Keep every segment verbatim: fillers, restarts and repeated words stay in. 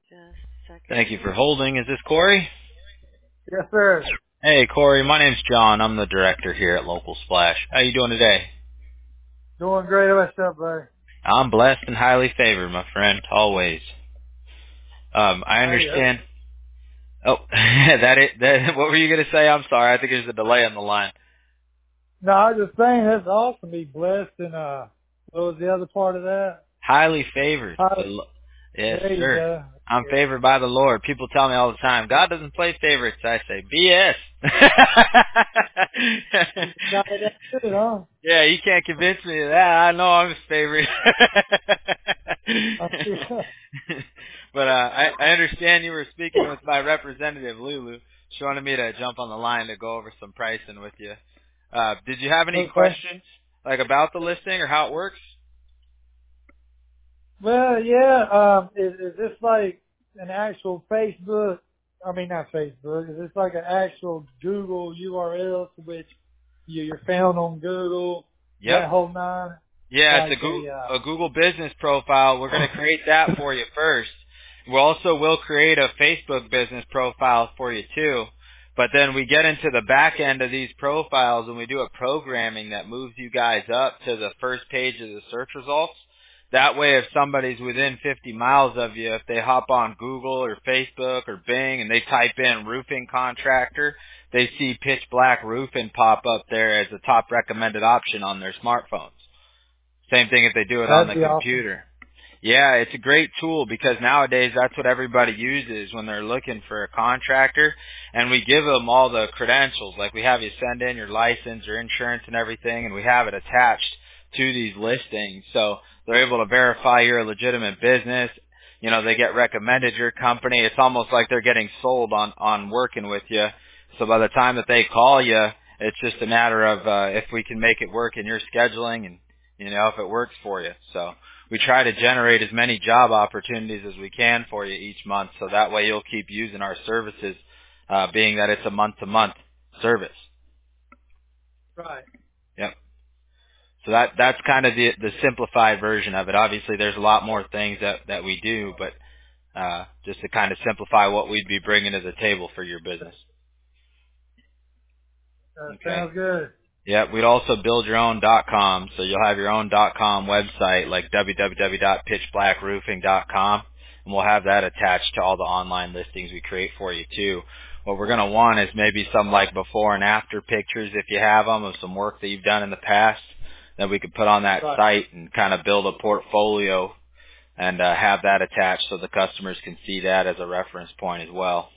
Just a second Thank you for here. holding. Is this Corey? Yes, sir. Hey, Corey. My name's John. I'm the director here at Local Splash. How you doing today? Doing great. What's up, buddy? I'm blessed and highly favored, my friend. Always. Um, I Hey, uh, understand. Oh, that it. That, what were you gonna say? I'm sorry. I think there's a delay on the line. no, I was just saying that's awesome. Be blessed and uh, what was the other part of that? Highly favored. How, The lo- Yes, there you sir. go. I'm Yeah. favored by the Lord. People tell me all the time, God doesn't play favorites. I say, B S. You got that too, huh? Yeah, you can't convince me of that. I know I'm his favorite. I see. but uh, I, I understand you were speaking with my representative, Lulu. She wanted me to jump on the line to go over some pricing with you. Uh, did you have any Okay. questions, like about the listing or how it works? Well, yeah. Um, is, is this like an actual Facebook? I mean, not Facebook. Is this like an actual Google U R L to which you, you're found on Google? Yep. That whole nine, Yeah, it's a like Google, a. a Google business profile. We're going to create that for you first. We also will create a Facebook business profile for you too. But then we get into the back end of these profiles and we do a programming that moves you guys up to the first page of the search results. That way if somebody's within fifty miles of you, if they hop on Google or Facebook or Bing and they type in roofing contractor, they see pitch black roofing pop up there as a top recommended option on their smartphones. Same thing if they do it on That'd the be awesome. computer. Yeah, it's a great tool because nowadays that's what everybody uses when they're looking for a contractor. And we give them all the credentials. Like we have you send in your license, your insurance and everything, and we have it attached to these listings. So they're able to verify you're a legitimate business. You know, they get recommended your company. It's almost like they're getting sold on, on working with you. So by the time that they call you, it's just a matter of uh, if we can make it work in your scheduling and you know, if it works for you. So we try to generate as many job opportunities as we can for you each month, so that way you'll keep using our services, uh, being that it's a month-to-month service. Right. Yep. So that that's kind of the the simplified version of it. Obviously, there's a lot more things that that we do, but uh, just to kind of simplify what we'd be bringing to the table for your business. Uh, Okay. sounds good. Yeah, we'd also build your own dot com, so you'll have your own dot com website like w w w dot pitch black roofing dot com, and we'll have that attached to all the online listings we create for you too. What we're going to want is maybe some like before and after pictures if you have them of some work that you've done in the past that we could put on that Right. site and kind of build a portfolio and uh, have that attached so the customers can see that as a reference point as well.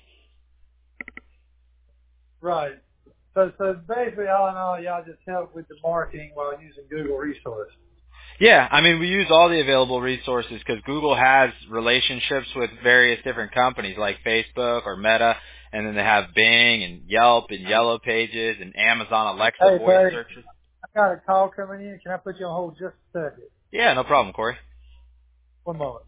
Right. So, so basically, all in all, y'all just help with the marketing while using Google resources. Yeah, I mean, we use all the available resources because Google has relationships with various different companies like Facebook or Meta, and then they have Bing and Yelp and Yellow Pages and Amazon Alexa Hey, voice buddy, searches. I got a call coming in. Can I put you on hold just a second? Yeah, no problem, Corey. One moment.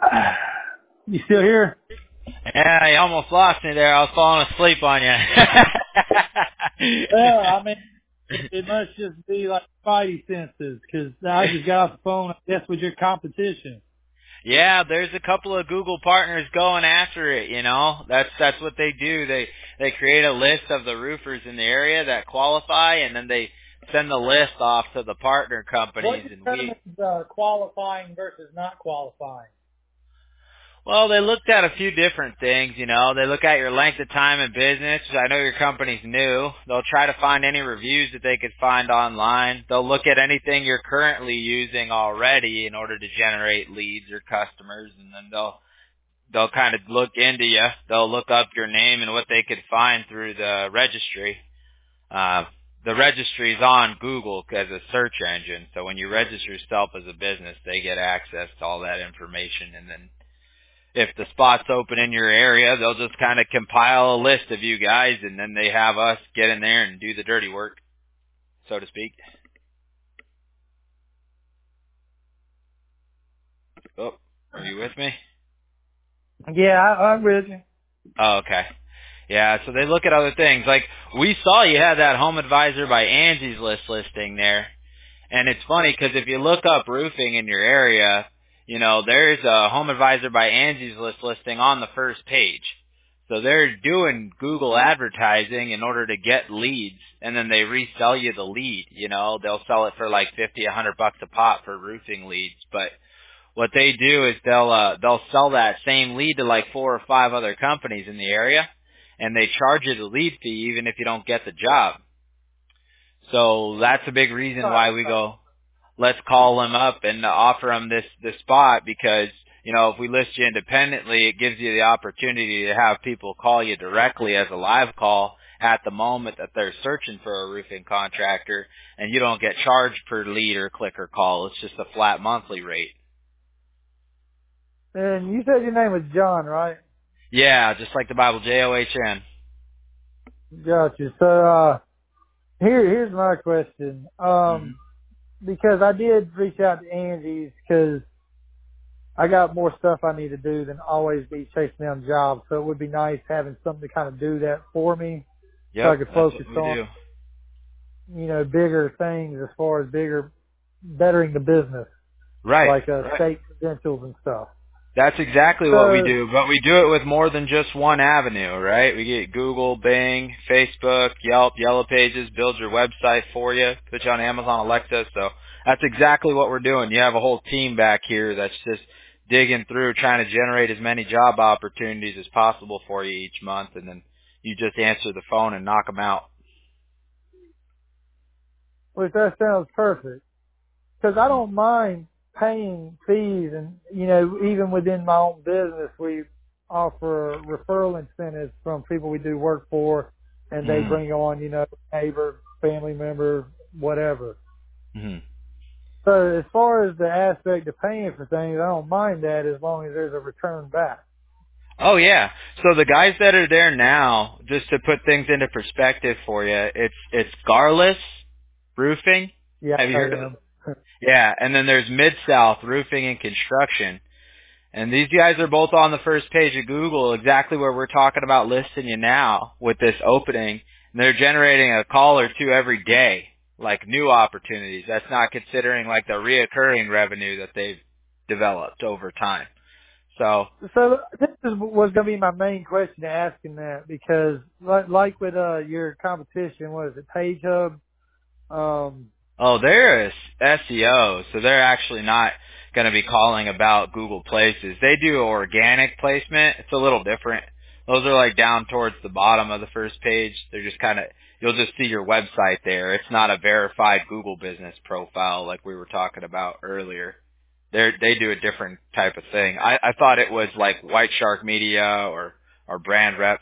You still here? Yeah, you almost lost me there. I was falling asleep on you. Well, I mean, it, it must just be like spidey senses, because I just got off the phone, I guess, with your competition. Yeah, there's a couple of Google partners going after it, you know. That's that's what they do. They they create a list of the roofers in the area that qualify, and then they send the list off to the partner What companies, and we determines uh, qualifying versus not qualifying? Well, they looked at a few different things, you know. They look at your length of time in business, which I know your company's new. They'll try to find any reviews that they could find online. They'll look at anything you're currently using already in order to generate leads or customers, and then they'll they'll kind of look into you. They'll look up your name and what they could find through the registry. Uh, the registry is on Google as a search engine, so when you register yourself as a business, they get access to all that information, and then if the spot's open in your area, they'll just kind of compile a list of you guys, and then they have us get in there and do the dirty work, so to speak. Oh, are you with me? Yeah, I, I'm with you. Oh, okay. Yeah, so they look at other things. Like, we saw you had that Home Advisor by Angie's List listing there. And it's funny because if you look up roofing in your area, you know, there's a Home Advisor by Angie's List listing on the first page. So they're doing Google advertising in order to get leads, and then they resell you the lead. You know, they'll sell it for like fifty, a hundred bucks a pop for roofing leads. But what they do is they'll uh, they'll sell that same lead to like four or five other companies in the area, and they charge you the lead fee even if you don't get the job. So that's a big reason why we go, let's call them up and offer them this, this spot, because, you know, if we list you independently, it gives you the opportunity to have people call you directly as a live call at the moment that they're searching for a roofing contractor, and you don't get charged per lead or click or call. It's just a flat monthly rate. And you said your name was John, right? Yeah, just like the Bible, J O H N. Gotcha. So, uh, here, here's my question. Mm-hmm. Um, because I did reach out to Angie's because I got more stuff I need to do than always be chasing down jobs. So it would be nice having something to kind of do that for me, Yep, so I could that's focus what we on, do. you know, bigger things as far as bigger, bettering the business, Right. like uh, right. state credentials and stuff. That's exactly what we So, do, but we do it with more than just one avenue, right? We get Google, Bing, Facebook, Yelp, Yellow Pages, build your website for you, put you on Amazon Alexa. So that's exactly what we're doing. You have a whole team back here that's just digging through, trying to generate as many job opportunities as possible for you each month, and then you just answer the phone and knock them out. which that sounds perfect. Because I don't mind paying fees, and you know, even within my own business, we offer referral incentives from people we do work for, and they Mm. bring on, you know, neighbor, family member, whatever. Mm-hmm. So as far as the aspect of paying for things, I don't mind that as long as there's a return back. Oh yeah. So the guys that are there now, just to put things into perspective for you, it's it's Garless Roofing. Yeah, Have you I heard of it? am. Yeah, and then there's Mid-South Roofing and Construction. And these guys are both on the first page of Google, exactly where we're talking about listing you now with this opening. And they're generating a call or two every day, like new opportunities. That's not considering like the reoccurring revenue that they've developed over time. So, So this is, was going to be my main question asking that, because like, like with uh, your competition, what is it, Page Hub? Um, oh, they're a S E O, so they're actually not going to be calling about Google Places. They do organic placement. It's a little different. Those are like down towards the bottom of the first page. They're just kind of, you'll just see your website there. It's not a verified Google business profile like we were talking about earlier. They they do a different type of thing. I, I thought it was like White Shark Media or, or Brand Rep.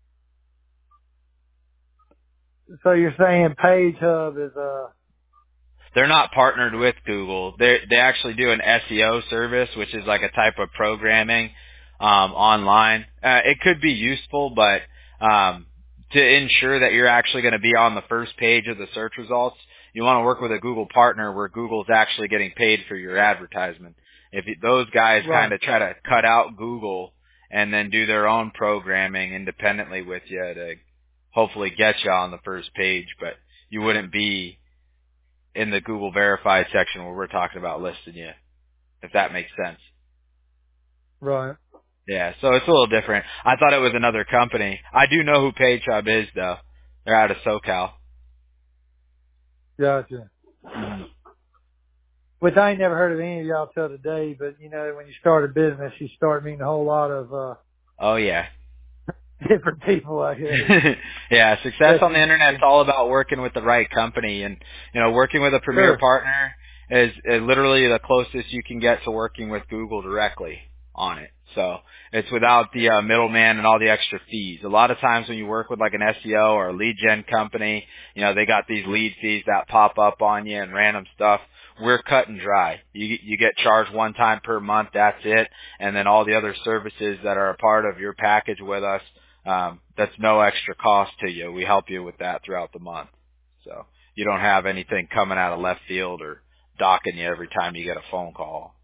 so you're saying Page Hub is uh They're not partnered with Google. They they actually do an S E O service, which is like a type of programming um, online. Uh, it could be useful, but um, to ensure that you're actually going to be on the first page of the search results, you want to work with a Google partner where Google's actually getting paid for your advertisement. If it, those guys Right. kind of try to cut out Google and then do their own programming independently with you to hopefully get you on the first page, but you wouldn't be in the Google verified section where we're talking about listing you, if that makes sense. Right. Yeah, so it's a little different. I thought it was another company. I do know who PageHub is, though. They're out of SoCal. Gotcha. Mhm. Which I ain't never heard of any of y'all till today, but you know, when you start a business, you start meeting a whole lot of, uh, Oh, yeah. different people, I guess. Yeah, success That's on the internet is interesting. all about working with the right company, and you know, working with a premier Sure. partner is, is literally the closest you can get to working with Google directly on it. So it's without the uh, middleman and all the extra fees. A lot of times when you work with like an S E O or a lead gen company, you know, they got these lead fees that pop up on you and random stuff. We're cut and dry. You you get charged one time per month, that's it, and then all the other services that are a part of your package with us. Um, that's no extra cost to you. We help you with that throughout the month. So you don't have anything coming out of left field or docking you every time you get a phone call.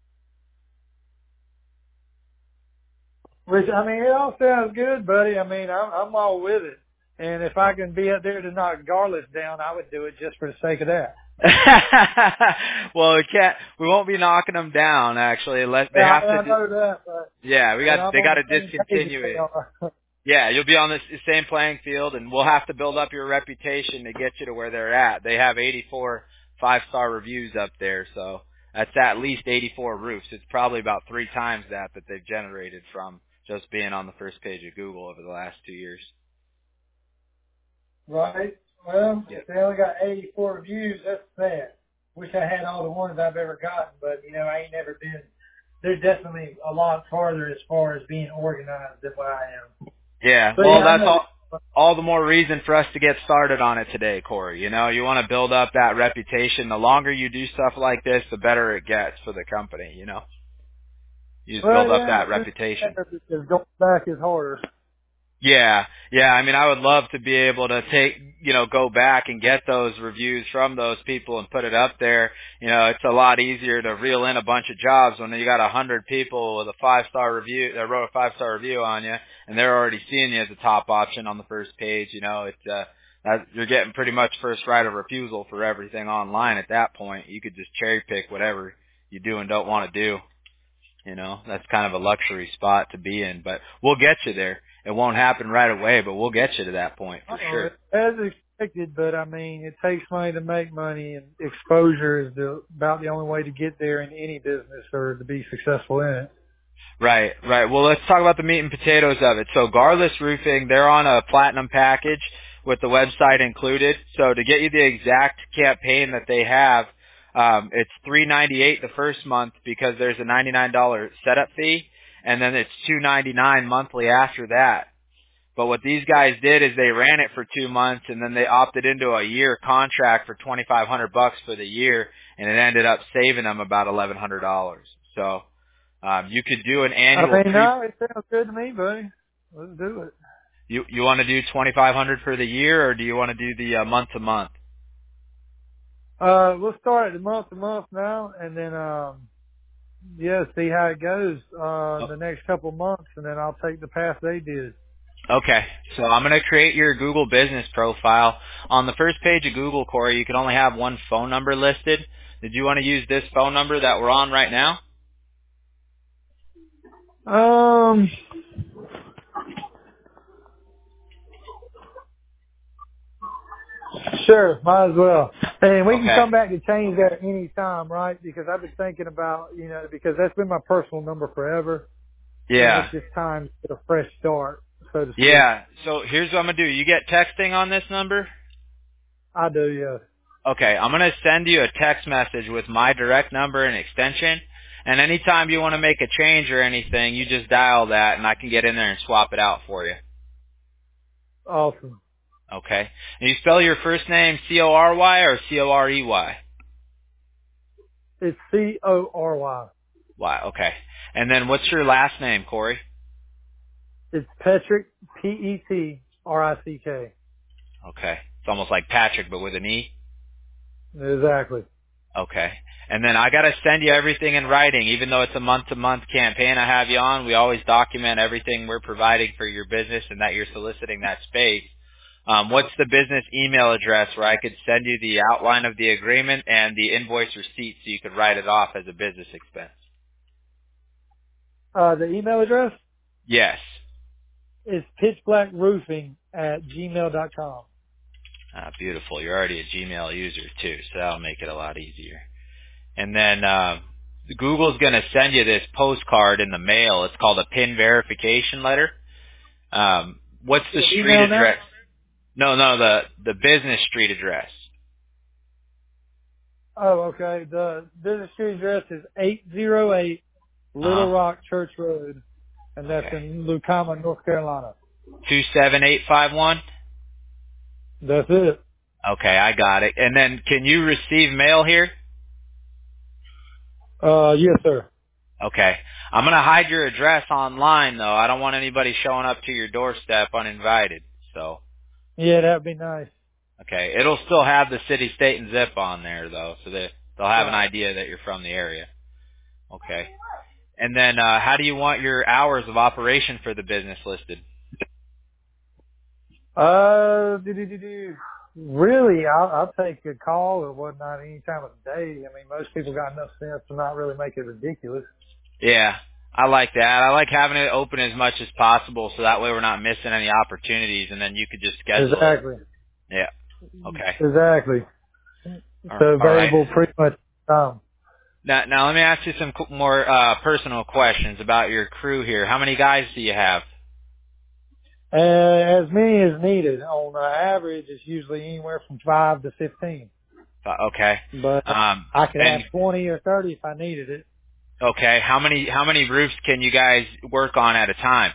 Which, I mean, it all sounds good, buddy. I mean, I'm, I'm all with it. And if I can be up there to knock Garless down, I would do it just for the sake of that. Well, we can't, we won't be knocking them down actually unless they Yeah, have I, to I do, know that, but yeah, we and got, I'm they on got the to same page discontinue as they it. are. Yeah, you'll be on the s- same playing field, and we'll have to build up your reputation to get you to where they're at. They have eighty-four five-star reviews up there, so that's at least eighty-four roofs. It's probably about three times that that they've generated from just being on the first page of Google over the last two years. Right. Well, Yeah. if they only got eighty-four reviews, that's sad. Wish I had all the ones I've ever gotten, but you know, I ain't never been. They're definitely a lot farther as far as being organized than what I am. Yeah, But well, yeah, I that's know. all. All the more reason for us to get started on it today, Corey. You know, you want to build up that reputation. The longer you do stuff like this, the better it gets for the company. You know, you just Well, build up yeah, that it's just reputation. better because going back is harder. Yeah, yeah. I mean, I would love to be able to take, you know, go back and get those reviews from those people and put it up there. You know, it's a lot easier to reel in a bunch of jobs when you got a hundred people with a five star review that wrote a five star review on you, and they're already seeing you as a top option on the first page. You know, it's uh, that, you're getting pretty much first right of refusal for everything online at that point. You could just cherry pick whatever you do and don't want to do. You know, that's kind of a luxury spot to be in, but we'll get you there. It won't happen right away, but we'll get you to that point for Uh-oh, sure. it's as expected, but I mean, it takes money to make money, and exposure is the, about the only way to get there in any business or to be successful in it. Right, right. Well, let's talk about the meat and potatoes of it. So Garless Roofing, they're on a platinum package with the website included. So to get you the exact campaign that they have, um, it's three ninety-eight the first month because there's a ninety-nine dollars setup fee, and then it's two ninety-nine monthly after that. But what these guys did is they ran it for two months and then they opted into a year contract for twenty-five hundred bucks for the year, and it ended up saving them about eleven hundred dollars. So um, you could do an I annual mean, pre. no, it sounds good to me, buddy. Let's do it. You you want to do twenty-five hundred for the year, or do you want to do the uh, month to month? Uh, we'll start at the month to month now, and then, um, yeah, see how it goes, uh, the next couple of months, and then I'll take the path they did. Okay, so I'm going to create your Google business profile. On the first page of Google, Corey, you can only have one phone number listed. Did you want to use this phone number that we're on right now? Um, sure, might as well. And we can Okay. come back to change that any time, right? Because I've been thinking about, you know, because that's been my personal number forever, and Yeah. it's just time to get a fresh start, so to speak. Yeah. So here's what I'm going to do. You get texting on this number? I do, yes. Okay, I'm going to send you a text message with my direct number and extension. And anytime you want to make a change or anything, you just dial that and I can get in there and swap it out for you. Awesome. Okay. And you spell your first name C O R Y or C O R E Y? It's C O R Y. Y, okay. And then what's your last name, Corey? It's Petrick, P E T R I C K. Okay. It's almost like Patrick, but with an E. Exactly. Okay. And then I got to send you everything in writing, even though it's a month-to-month campaign I have you on. We always document everything we're providing for your business and that you're soliciting that space. Um, what's the business email address where I could send you the outline of the agreement and the invoice receipt so you could write it off as a business expense? Uh, the email address Yes. is pitchblackroofing at gmail dot com. Ah, beautiful. You're already a Gmail user too, so that'll make it a lot easier. And then uh, Google's going to send you this postcard in the mail. It's called a PIN verification letter. Um, what's the Your street email now? address? No, no, the the business street address. Oh, okay. The business street address is eight oh eight Little Uh-huh. Rock Church Road, and that's Okay. in Lucama, North Carolina. two seven eight five one? That's it. Okay, I got it. And then can you receive mail here? Uh, yes, sir. Okay. I'm going to hide your address online, though. I don't want anybody showing up to your doorstep uninvited. So, Yeah, that'd be nice. okay. It'll still have the city, state, and zip on there, though, so that they'll have an Right. idea that you're from the area. Okay. And then uh, how do you want your hours of operation for the business listed? Uh, do, do, do, do. Really, I'll, I'll take a call or whatnot any time of the day. I mean, most people got enough sense to not really make it ridiculous. Yeah, I like that. I like having it open as much as possible so that way we're not missing any opportunities and then you could just schedule it. Exactly. Yeah. Okay. Exactly. All So all right. variable pretty much. Um, Now, now let me ask you some co- more uh, personal questions about your crew here. How many guys do you have? uh, as many as needed. On uh, average, it's usually anywhere from five to fifteen. Uh, okay. But Um, I could have and twenty or thirty if I needed it. okay, how many how many roofs can you guys work on at a time?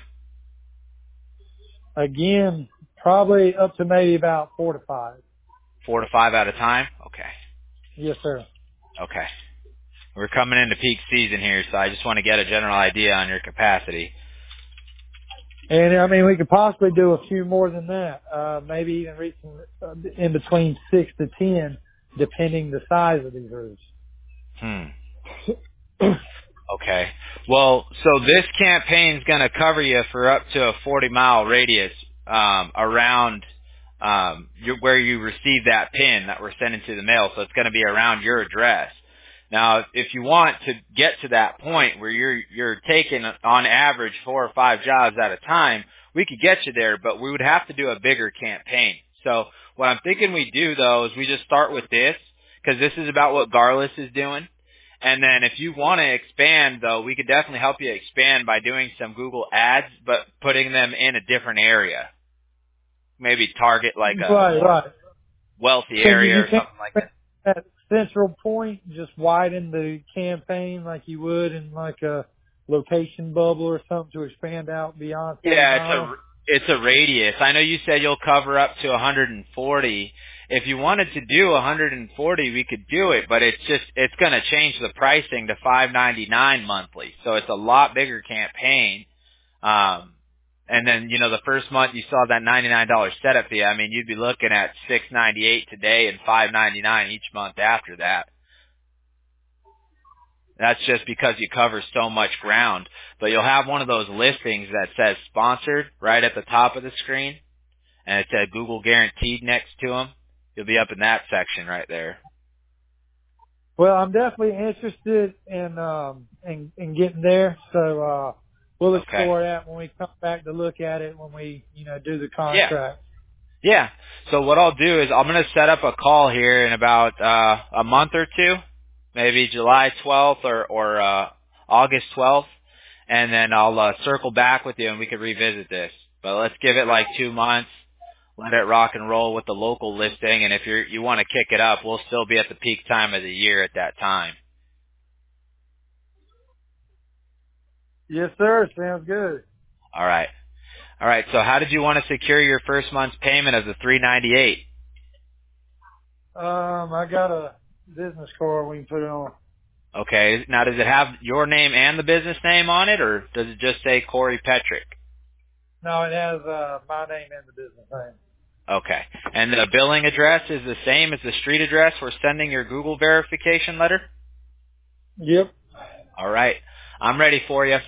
Again, probably up to maybe about four to five. Four to five at a time. Okay. Yes, sir. Okay. We're coming into peak season here, so I just want to get a general idea on your capacity. And I mean, we could possibly do a few more than that. Uh, maybe even reaching uh, in between six to ten, depending the size of these roofs. Hmm. Okay. Well, so this campaign's going to cover you for up to a forty mile radius um, around um, your, where you receive that pin that we're sending to the mail. So it's going to be around your address. Now, if you want to get to that point where you're you're taking on average four or five jobs at a time, we could get you there, but we would have to do a bigger campaign. So what I'm thinking we do though is we just start with this because this is about what Garless is doing. And then if you want to expand, though, we could definitely help you expand by doing some Google ads, but putting them in a different area. Maybe target like a Right, more right. wealthy So you, area you or can't something like that. at central point just widen the campaign like you would in like a location bubble or something to expand out beyond forty Yeah, it's miles. a it's a radius. I know you said you'll cover up to one hundred forty. If you wanted to do one hundred forty, we could do it, but it's just it's going to change the pricing to five ninety-nine monthly. So it's a lot bigger campaign. Um and then, you know, the first month you saw that ninety-nine dollars setup fee. I mean, you'd be looking at six ninety-eight today and five ninety-nine each month after that. That's just because you cover so much ground. But you'll have one of those listings that says sponsored right at the top of the screen, and it says Google Guaranteed next to them. You'll be up in that section right there. Well, I'm definitely interested in um in, in getting there. So uh we'll Okay. explore that when we come back to look at it when we, you know, do the Yeah. contract. Yeah. So what I'll do is I'm going to set up a call here in about uh, a month or two, maybe July twelfth or, or uh, August twelfth, and then I'll uh, circle back with you and we can revisit this. But let's give it like two months, let it rock and roll with the local listing, and if you're, you want to kick it up, we'll still be at the peak time of the year at that time. Yes, sir. Sounds good. All right. All right. So how did you want to secure your first month's payment of the three ninety-eight? Um, I got a business card we can put it on. Okay. Now, does it have your name and the business name on it, or does it just say Corey Petrick? No, it has uh my name and the business name. Okay. And the billing address is the same as the street address we're sending your Google verification letter? Yep. All right. I'm ready for you.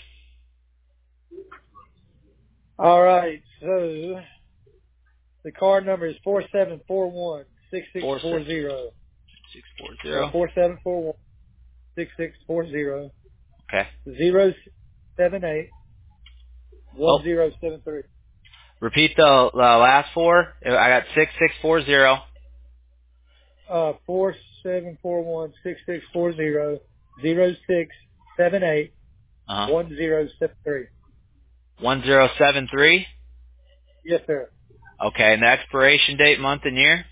All right. So the card number is four seven four one six six Four four six zero. six four Yeah, zero. four seven four one six six four zero Okay. zero seven eight Oh, one zero seven three. repeat the, the last four. I got six six four zero. Uh, four seven four one six six four zero zero six seven eight Uh huh. one zero seven three. One zero seven three. Yes, sir. Okay. And the expiration date, month, and year.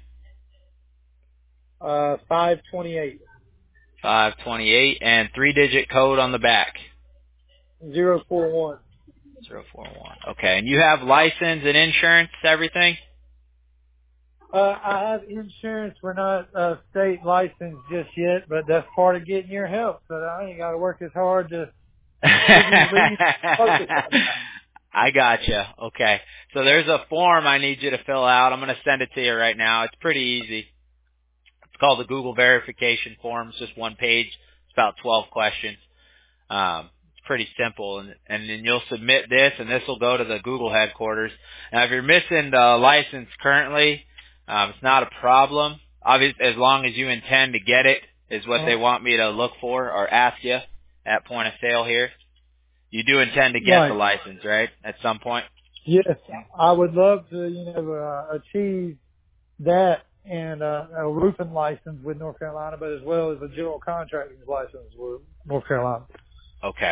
Uh, five twenty eight Five twenty eight, and three digit code on the back. zero four one. Zero four one. Okay. And you have license and insurance, everything. Uh, I have insurance. We're not uh, state licensed just yet, but that's part of getting your help. So I ain't got to work as hard to give you the lead. Focus on that. I gotcha. Okay. So there's a form I need you to fill out. I'm going to send it to you right now. It's pretty easy. It's called the Google verification form. It's just one page. It's about twelve questions. Um, it's pretty simple, and, and then you'll submit this, and this will go to the Google headquarters. Now, if you're missing the license currently, um, it's not a problem. Obviously, as long as you intend to get it, is what they want me to look for or ask you at point of sale here. You do intend to get the Right. license, right? At some point. Yes, I would love to, you know, uh, achieve that and uh, a roofing license with North Carolina, but as well as a general contracting license with North Carolina. Okay.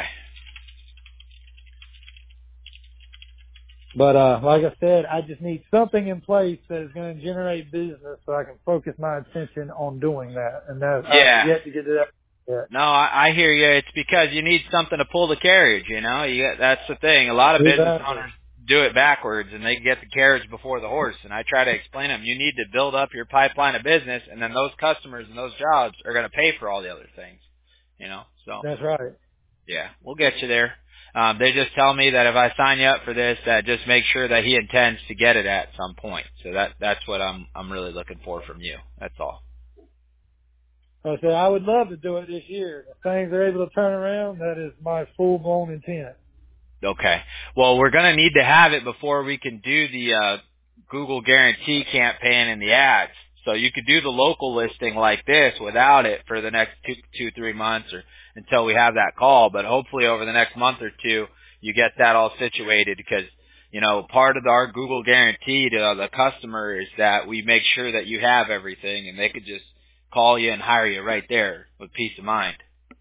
But uh, like I said, I just need something in place that is going to generate business so I can focus my attention on doing that. And that Yeah. I've yet to get to that yet. No, I, I hear you. It's because you need something to pull the carriage. You know, you get, that's the thing. A lot of business Exactly. owners do it backwards, and they get the carriage before the horse. And I try to explain to them, you need to build up your pipeline of business, and then those customers and those jobs are going to pay for all the other things. You know, so That's right. yeah, we'll get you there. Um, they just tell me that if I sign you up for this, that just make sure that he intends to get it at some point. So that that's what I'm I'm really looking for from you. That's all. I said I would love to do it this year. If things are able to turn around, that is my full blown intent. Okay. Well, we're going to need to have it before we can do the uh, Google Guarantee campaign and the ads. So you could do the local listing like this without it for the next two, two, three months or until we have that call. But hopefully over the next month or two, you get that all situated because, you know, part of our Google Guarantee to the customer is that we make sure that you have everything and they could just call you and hire you right there with peace of mind.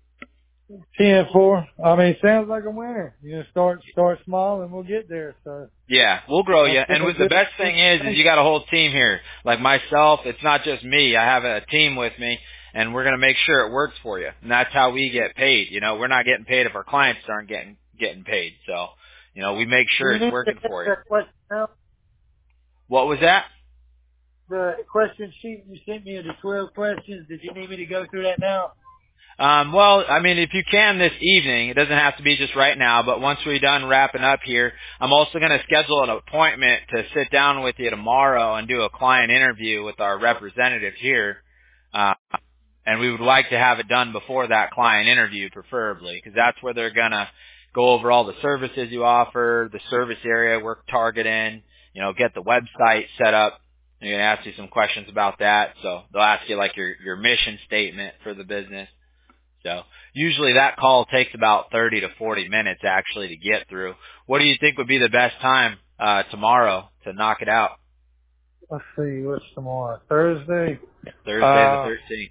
ten four. I mean, it sounds like a winner. You know, start start small and we'll get there. So Yeah, we'll grow you. that's And really with the good. best thing is, is you got a whole team here. Like myself, it's not just me. I have a team with me, and we're gonna make sure it works for you. And that's how we get paid. You know, we're not getting paid if our clients aren't getting getting paid. So, you know, we make Do sure you it's need to working get for you. that question out? What was that? The question sheet you sent me of the twelve questions. Did you need me to go through that now? Um, well, I mean, if you can this evening, it doesn't have to be just right now, but once we're done wrapping up here, I'm also going to schedule an appointment to sit down with you tomorrow and do a client interview with our representative here. Uh, and we would like to have it done before that client interview, preferably, because that's where they're going to go over all the services you offer, the service area we're targeting, you know, get the website set up. They're going to ask you some questions about that. So they'll ask you like your, your mission statement for the business. So usually that call takes about thirty to forty minutes actually to get through. What do you think would be the best time uh, tomorrow to knock it out? Let's see. What's tomorrow? Thursday. Thursday the Uh, thirteenth.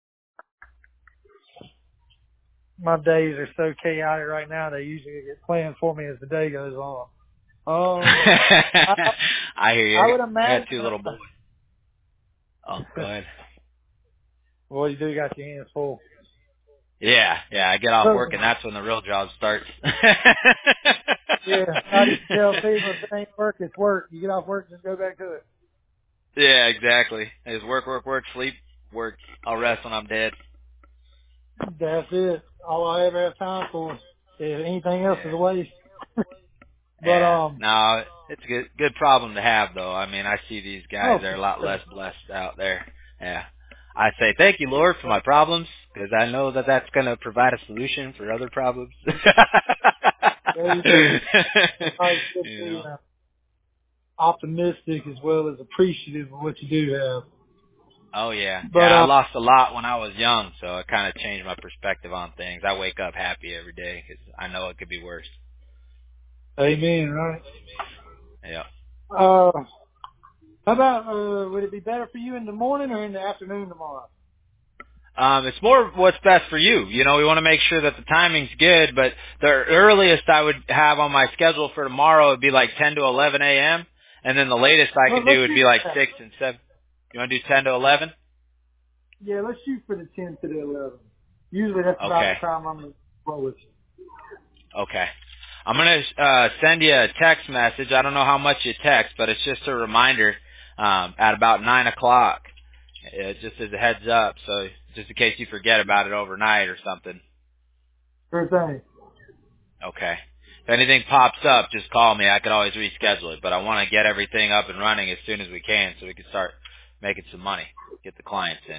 my days are so chaotic right now. They usually get planned for me as the day goes on. Um, I, I hear you. I I would got, I got imagine. two little boys. Oh, go ahead. Well, you do got your hands full. Yeah, yeah. I get off work and that's when the real job starts. Yeah, I just tell people if it ain't work, it's work. You get off work, just go back to it. Yeah, exactly. It's work, work, work, sleep, work. I'll rest when I'm dead. That's it. All I ever have time for. If anything else is Yeah. a waste. But Yeah. um, No, It's a good good problem to have, though. I mean, I see these guys Oh, are for a lot sure. less blessed out there. Yeah. I say thank you, Lord, for my problems, because I know that that's going to provide a solution for other problems. There you go. I should you be know. uh, optimistic as well as appreciative of what you do have. Oh yeah, But yeah. I uh, lost a lot when I was young, so it kind of changed my perspective on things. I wake up happy every day because I know it could be worse. amen, right? Yeah. Uh, how about uh, would it be better for you in the morning or in the afternoon tomorrow? Um, it's more what's best for you. You know, we want to make sure that the timing's good, but the earliest I would have on my schedule for tomorrow would be like ten to eleven a.m. And then the latest I Well, could do let's would shoot be like for that. six and seven. You want to do ten to eleven? Yeah, let's shoot for the ten to the eleven. Usually that's about Okay. the time I'm lowest. Okay. I'm going to uh, send you a text message. I don't know how much you text, but it's just a reminder um, at about nine o'clock, uh, just as a heads up, so just in case you forget about it overnight or something. Sure thing. Okay. If anything pops up, just call me. I can always reschedule it, but I want to get everything up and running as soon as we can so we can start making some money, get the clients in.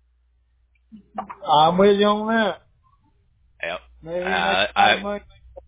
I'm with you on that. Yep. Maybe make Uh, a lot I of money.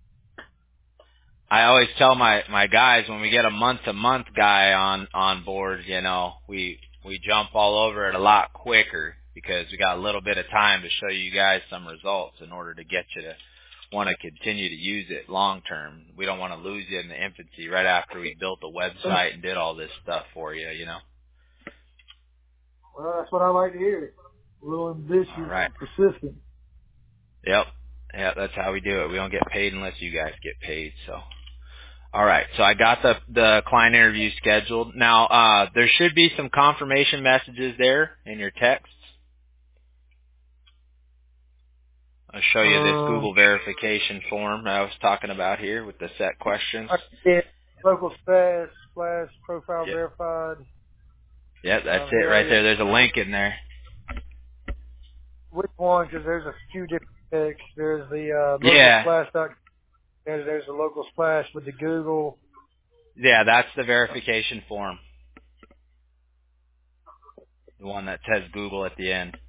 I always tell my my guys when we get a month to month guy on on board, you know, we we jump all over it a lot quicker because we got a little bit of time to show you guys some results in order to get you to want to continue to use it long term. We don't want to lose you in the infancy right after we built the website and did all this stuff for you, you know. Well, that's what I like to hear. A little ambitious All right. and persistent. Yep. Yeah, that's how we do it. We don't get paid unless you guys get paid, so. All right, so I got the the client interview scheduled. Now, uh, there should be some confirmation messages there in your texts. I'll show you this Um, Google verification form I was talking about here with the set questions. I get local stash slash profile Yep, verified. yep, that's Um, it right yeah, there. There's a link in there. which one? Because there's a few different texts. There's the uh, local Yeah, splash dot. There's there's a local splash with the Google. yeah, that's the verification form, the one that says Google at the end.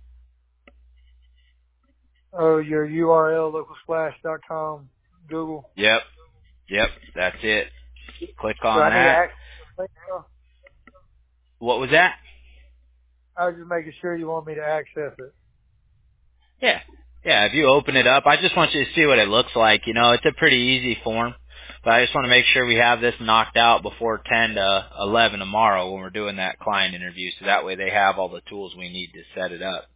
Oh, your U R L local splash dot com Google. Yep, yep, that's it. Click So on I need to that. access the link now. What was that? I was just making sure you want me to access it. Yeah. Yeah, if you open it up, I just want you to see what it looks like. You know, it's a pretty easy form, but I just want to make sure we have this knocked out before ten to eleven tomorrow when we're doing that client interview, so that way they have all the tools we need to set it up.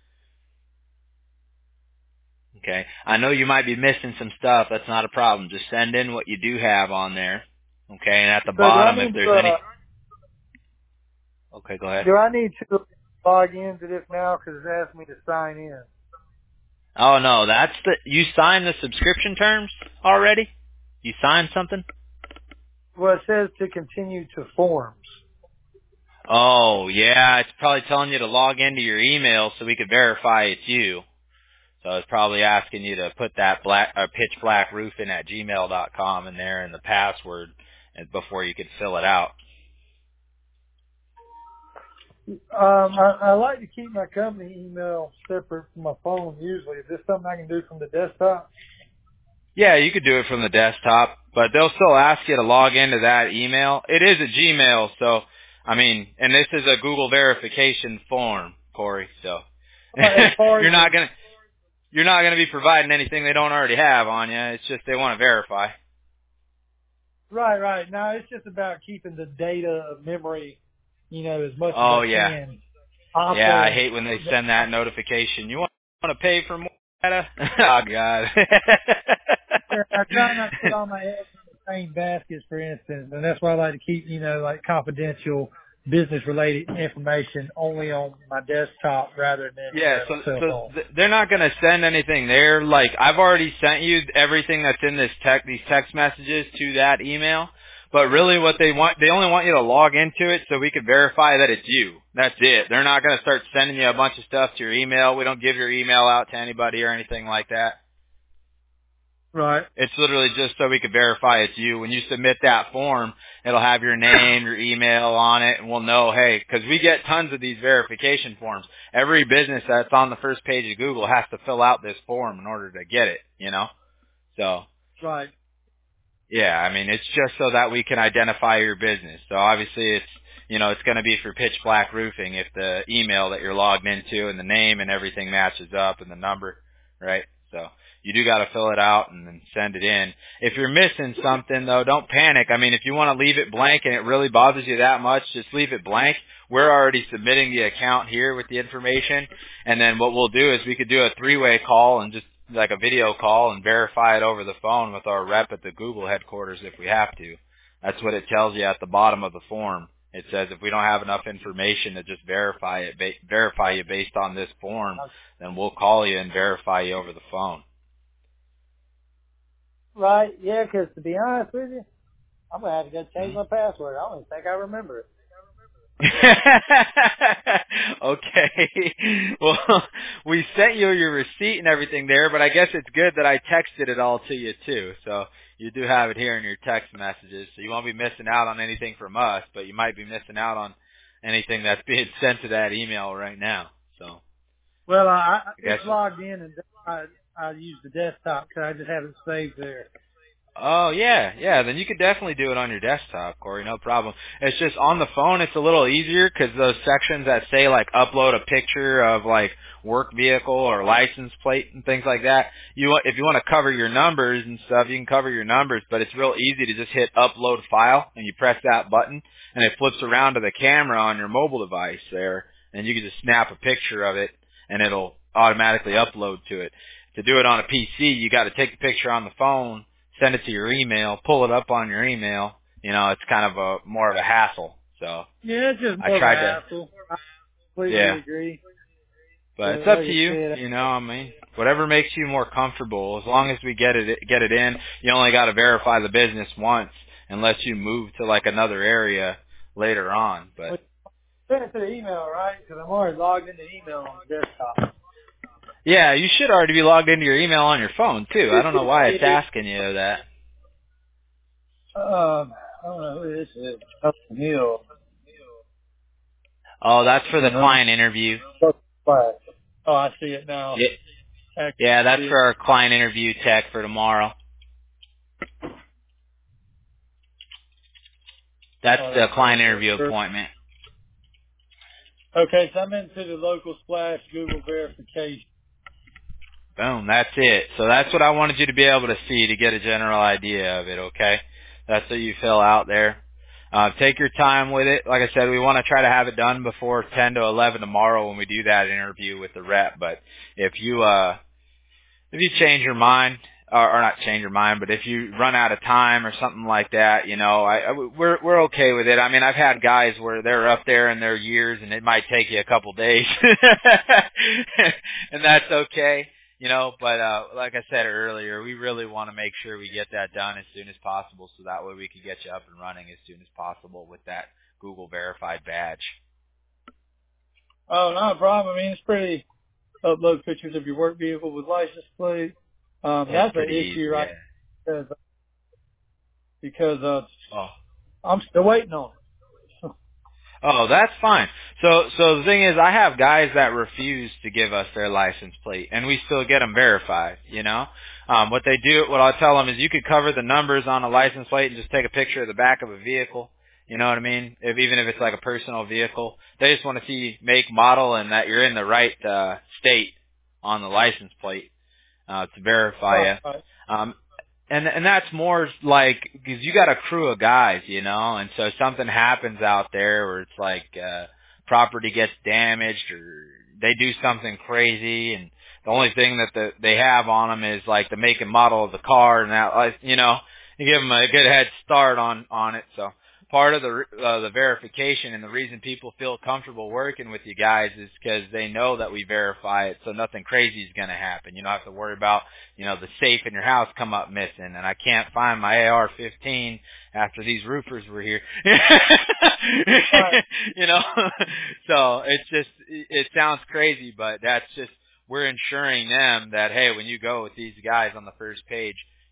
Okay. I know you might be missing some stuff. That's not a problem. Just send in what you do have on there. Okay, and at the So do I bottom, if need to there's any... uh, Okay, go ahead. do I need to log into this now because it asked me to sign in? Oh, no, that's the... You signed the subscription terms already? You signed something? Well, it says to continue to forms. Oh, yeah, it's probably telling you to log into your email so we could verify it's you. So it's probably asking you to put that black uh, pitch black roofing at gmail dot com in there and the password and before you could fill it out. Um, I, I like to keep my company email separate from my phone usually. Is this something I can do from the desktop? Yeah, you could do it from the desktop, but they'll still ask you to log into that email. It is a Gmail, so I mean, and this is a Google verification form, Corey. So Uh, as far as you're the not gonna you're not gonna be providing anything they don't already have on you. It's just they want to verify. right, right. No, it's just about keeping the data of memory, you know, as much as I Oh yeah. can. Also, Yeah, I hate when they send that notification. You want to pay for more data? Oh God. I try not to put all my eggs in the same basket, for instance, and that's why I like to keep, you know, like confidential business-related information only on my desktop rather than, you Yeah, know, so my cell so phone. th- they're not going to send anything there. Like I've already sent you everything that's in this tech these text messages to that email. But really what they want they only want you to log into it so we can verify that it's you. That's it. They're not going to start sending you a bunch of stuff to your email. We don't give your email out to anybody or anything like that. Right. It's literally just so we can verify it's you. When you submit that form, it'll have your name, your email on it, and we'll know, hey, because we get tons of these verification forms. Every business that's on the first page of Google has to fill out this form in order to get it, you know? So, Right. yeah, I mean, it's just so that we can identify your business. So obviously it's, you know, it's going to be for Pitch Black Roofing if the email that you're logged into and the name and everything matches up and the number, right? So you do got to fill it out and then send it in. If you're missing something, though, don't panic. I mean, if you want to leave it blank and it really bothers you that much, just leave it blank. We're already submitting the account here with the information, and then what we'll do is we could do a three-way call and just like a video call and verify it over the phone with our rep at the Google headquarters if we have to. That's what it tells you at the bottom of the form. It says if we don't have enough information to just verify it, ba- verify you based on this form, then we'll call you and verify you over the phone. Right. Yeah, because to be honest with you, I'm gonna have to go change Hmm? my password. I don't even think I remember it. Okay. Well, we sent you your receipt and everything there, but I guess it's good that I texted it all to you too. So you do have it here in your text messages. So you won't be missing out on anything from us, but you might be missing out on anything that's being sent to that email right now. So Well, I, I I guess. it's logged in and I I use the desktop because I just have it saved there. Oh yeah, yeah. Then you could definitely do it on your desktop, Corey. No problem. It's just on the phone. It's a little easier because those sections that say like upload a picture of like work vehicle or license plate and things like that. You want if you want to cover your numbers and stuff, you can cover your numbers. But it's real easy to just hit upload file and you press that button and it flips around to the camera on your mobile device there, and you can just snap a picture of it and it'll automatically upload to it. To do it on a P C, you got to take the picture on the phone, send it to your email, pull it up on your email. You know, it's kind of a more of a hassle. So Yeah, it's just I more of a tried to, hassle. I completely yeah. agree. But it's But up like to I you. said, You know, I mean, whatever makes you more comfortable. As long as we get it get it in, you only got to verify the business once, unless you move to like another area later on. But send it to the email, right? Because I'm already logged into email on the desktop. yeah, you should already be logged into your email on your phone too. I don't know why it's asking you that. Um, I don't know who this is. Oh, Neil. Oh, that's for the Uh-huh. client interview. Oh, I see it now. Yeah, I yeah, that's see it. for our client interview tech for tomorrow. That's Oh, the that's client right. interview Sure. appointment. Okay, so I'm into the local splash Google verification. Boom, that's it. So that's what I wanted you to be able to see to get a general idea of it, okay? That's what you fill out there. Uh, take your time with it. Like I said, we want to try to have it done before ten to eleven tomorrow when we do that interview with the rep. But if you, uh, if you change your mind, or, or not change your mind, but if you run out of time or something like that, you know, I, I we're we're okay with it. I mean, I've had guys where they're up there in their years, and it might take you a couple days, and that's okay, you know. But uh, like I said earlier, we really want to make sure we get that done as soon as possible, so that way we can get you up and running as soon as possible with that Google verified badge. Oh, not a problem. I mean, it's pretty. Upload pictures of your work vehicle with license plate. Um, It's that's an pretty issue, easy, right? yeah. Because, because uh, Oh. I'm still waiting on it. Oh, that's fine. So, so the thing is, I have guys that refuse to give us their license plate, and we still get them verified. You know, um, what they do, what I'll tell them is, you could cover the numbers on a license plate and just take a picture of the back of a vehicle. You know what I mean? If even if it's like a personal vehicle, they just want to see make, model, and that you're in the right uh, state on the license plate uh, to verify Right, you. right. Um, and and that's more like because you got a crew of guys, you know, and so something happens out there where it's like uh, property gets damaged or they do something crazy, and the only thing that the, they have on them is like the make and model of the car, and that, like, you know, you give them a good head start on on it. So part of the uh, the verification and the reason people feel comfortable working with you guys is because they know that we verify it, so nothing crazy is going to happen. You don't have to worry about, you know, the safe in your house come up missing, and I can't find my A R fifteen after these roofers were here. Right. You know, so it's just, it sounds crazy, but that's just, we're ensuring them that, hey, when you go with these guys on the first page,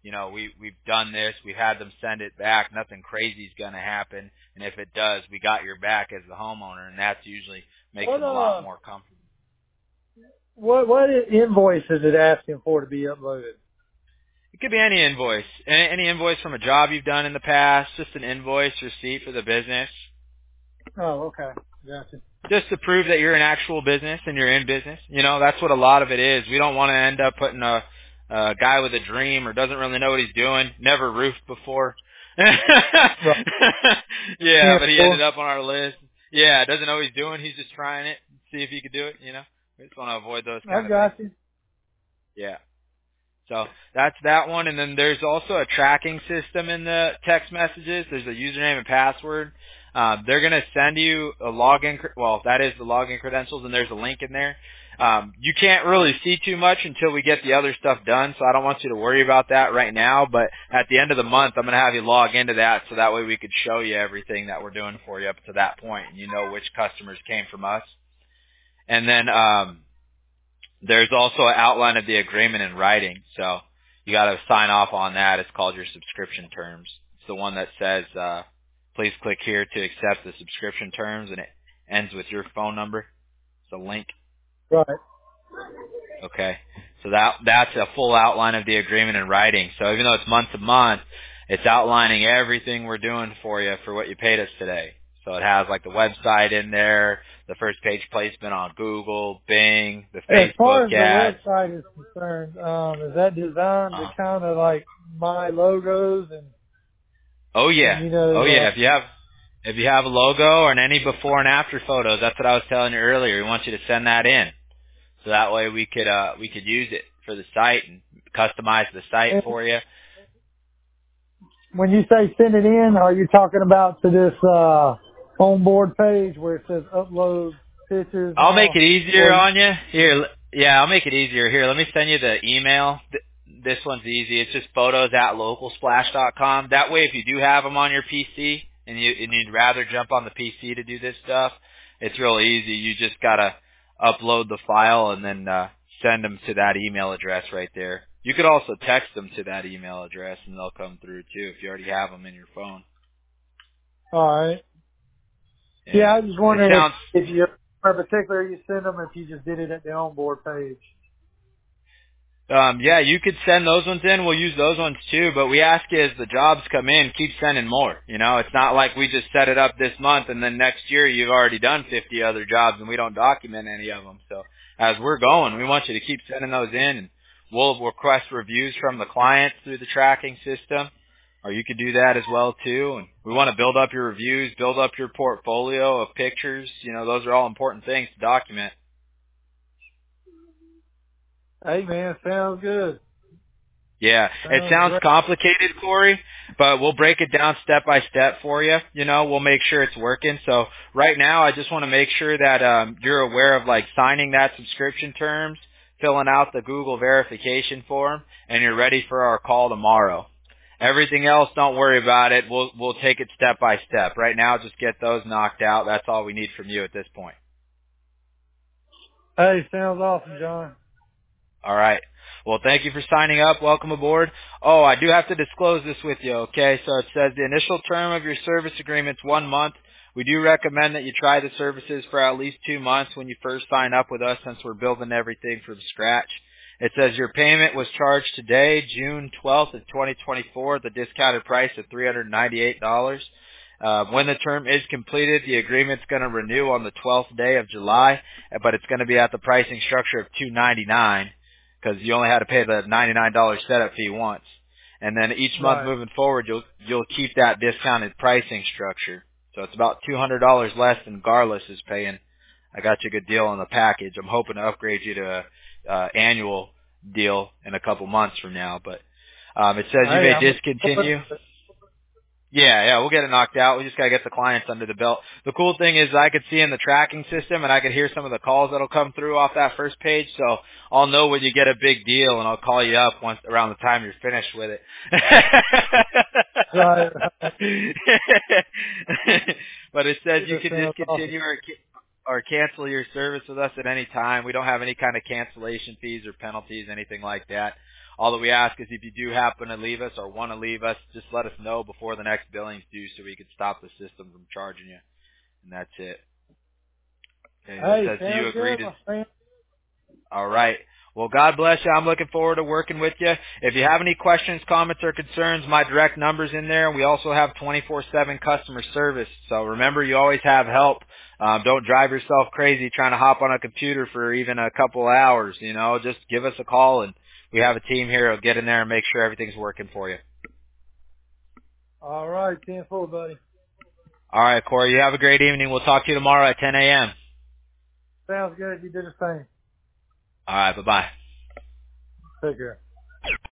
you know, we, we've done this, we've had them send it back, nothing crazy is going to happen, and if it does, we got your back as the homeowner, and that's usually makes What them a lot uh, more comfortable. what what invoice is it asking for to be uploaded? It could be any invoice, any, any invoice from a job you've done in the past, just an invoice receipt for the business. Oh, okay, gotcha. Just to prove that you're an actual business and you're in business. You know, that's what a lot of it is. We don't want to end up putting a, a guy with a dream or doesn't really know what he's doing, never roofed before. Right. Yeah, Yeah, but he cool. ended up on our list. Yeah, doesn't know what he's doing. He's just trying it, see if he could do it, you know. We just want to avoid those I kind of things. got you. Yeah. So that's that one, and then there's also a tracking system in the text messages. There's a username and password. Um, they're going to send you a login. cr- Well, that is the login credentials, and there's a link in there. Um, you can't really see too much until we get the other stuff done, so I don't want you to worry about that right now. But at the end of the month, I'm going to have you log into that, so that way we could show you everything that we're doing for you up to that point, and you know which customers came from us. And then um, there's also an outline of the agreement in writing, so you got to sign off on that. It's called your subscription terms. It's the one that says, uh, please click here to accept the subscription terms, and it ends with your phone number. It's a link. Right. Okay. So that that's a full outline of the agreement in writing. So even though it's month to month, it's outlining everything we're doing for you for what you paid us today. So it has like the website in there, the first page placement on Google, Bing, the As far Facebook as the ads. website is concerned, um, is that designed to Uh, kind of like my logos and, oh and yeah, you know, oh yeah. uh, If you have if you have a logo or any before and after photos, that's what I was telling you earlier. We want you to send that in, so that way we could uh we could use it for the site and customize the site and for you. when you say send it in, are you talking about to this uh, onboard page where it says upload pictures and I'll make all? it easier Or on you. Here, l- yeah, I'll make it easier. Here, let me send you the email. Th- This one's easy. It's just photos at local splash dot com. That way, if you do have them on your P C and, you, and you'd rather jump on the P C to do this stuff, it's real easy. You just gotta upload the file and then uh, send them to that email address right there. You could also text them to that email address, and they'll come through too if you already have them in your phone. all right. Yeah, Yeah, I was just it wondering if sounds. if you in particular you send them if you just did it at the onboard page. Um, yeah, you could send those ones in. We'll use those ones too. But we ask you as the jobs come in, keep sending more. You know, it's not like we just set it up this month and then next year you've already done fifty other jobs and we don't document any of them. So as we're going, we want you to keep sending those in, and we'll request reviews from the clients through the tracking system, or you could do that as well too. And we want to build up your reviews, build up your portfolio of pictures. You know, those are all important things to document. Hey man, sounds good. Yeah, it Sounds sounds great. complicated, Corey, but we'll break it down step by step for you. You know, we'll make sure it's working. So right now, I just want to make sure that um, you're aware of like signing that subscription terms, filling out the Google verification form, and you're ready for our call tomorrow. Everything else, don't worry about it. We'll we'll take it step by step. Right now, just get those knocked out. That's all we need from you at this point. Hey, sounds awesome, John. All right. Well, thank you for signing up. Welcome aboard. Oh, I do have to disclose this with you, okay? So it says the initial term of your service agreement's one month. We do recommend that you try the services for at least two months when you first sign up with us, since we're building everything from scratch. It says your payment was charged today, June twelfth of twenty twenty-four, at the discounted price of three hundred ninety-eight dollars. Uh, when the term is completed, the agreement's going to renew on the twelfth day of July, but it's going to be at the pricing structure of two hundred ninety-nine dollars, because you only had to pay the ninety-nine dollars setup fee once. And then each month Right. moving forward, you'll you'll keep that discounted pricing structure. So it's about two hundred dollars less than Garless is paying. I got you a good deal on the package. I'm hoping to upgrade you to a uh, annual deal in a couple months from now. But um, it says you Hey, may I'm looking forward discontinue. to it. Yeah, yeah, we'll get it knocked out. We just gotta get the clients under the belt. The cool thing is I could see in the tracking system, and I could hear some of the calls that'll come through off that first page, so I'll know when you get a big deal, and I'll call you up once around the time you're finished with it. Right, right. But it says It you just can sounds awesome. discontinue or or cancel your service with us at any time. We don't have any kind of cancellation fees or penalties, anything like that. All that we ask is if you do happen to leave us or want to leave us, just let us know before the next billing's due so we can stop the system from charging you. And that's it. Okay, Hey, says, do you sounds agree good, to? my friend. All right. Well, God bless you. I'm looking forward to working with you. If you have any questions, comments, or concerns, my direct number's in there. We also have twenty-four seven customer service. So remember, you always have help. Um, don't drive yourself crazy trying to hop on a computer for even a couple of hours. You know, just give us a call, and we have a team here who'll get in there and make sure everything's working for you. All right, ten four, buddy. All right, Corey. You have a great evening. We'll talk to you tomorrow at ten a.m. Sounds good. You did the same. All right. Bye-bye. Take care.